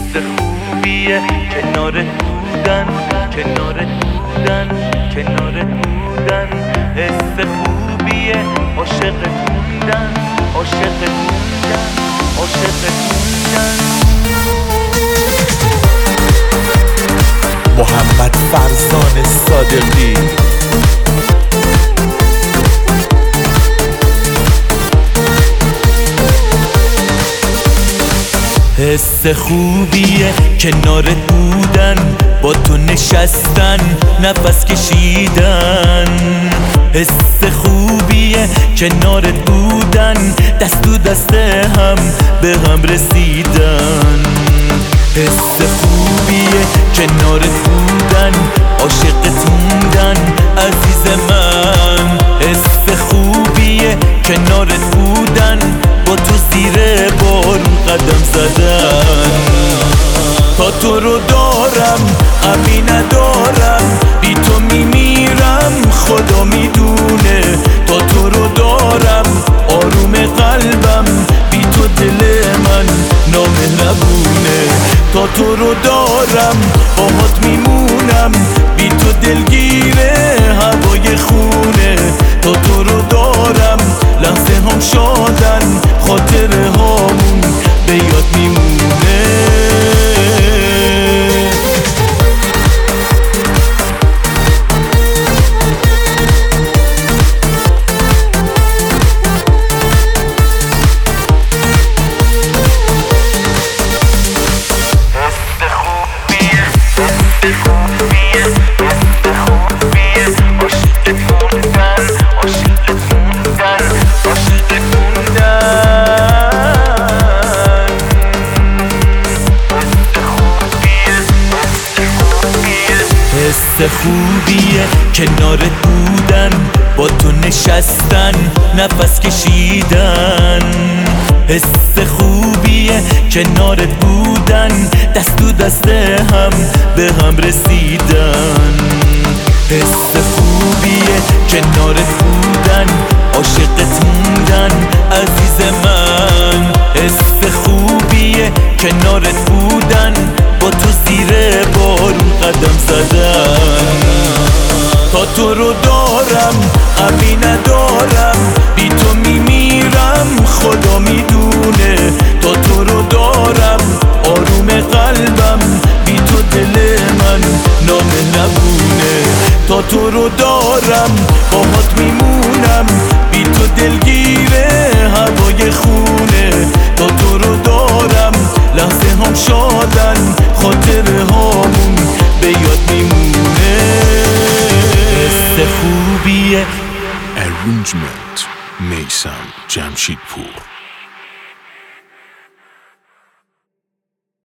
حس خوبیه کنارت بودن، کنارت بودن، کنارت بودن. حس خوبیه عاشقت موندن، عاشقت موندن، عاشقت موندن. محمد فرزان صادقی. حس خوبیه کنارت بودن، با تو نشستن، نفس کشیدن. حس خوبیه کنارت بودن، دست تو دست هم به هم رسیدن. حس خوبیه کنارت بودن، عاشقت موندن عزیز من. حس خوبیه کنارت بودن، با تو زیر بارون قدم زدن. تا تو رو دارم غمی ندارم، بی تو میمیرم خدا میدونه. تا تو رو دارم آروم قلبم، بی تو دل من نامهربونه. تا تو رو دارم باهات میمونم، بی تو دلگیره هوای خونه. تا تو رو دارم لحظه هم شادن، خاطره هامون به یاد میمونه. حس خوبیه کنارت بودن، با تو نشستن، نفس کشیدن. حس خوبیه کنارت بودن، دست تو دست هم به هم رسیدن. حس خوبیه کنارت بودن، عاشقت موندن عزیز من. حس خوبیه کنارت بودن، با تو زیر بارون قدم زدن. تا تو رو دارم غمی ندارم، بی تو میمیرم خدا میدونه. تا تو رو دارم آروم قلبم، بی تو دل من نامهربونه. تا تو رو دارم باهات میمونم، بی تو دلگیره هوای خونه. تا تو رو دارم لحظه هم شادن، خاطره هامون به یاد میمونه. حس خوبیه. Arrangement میثم جمشیدپور.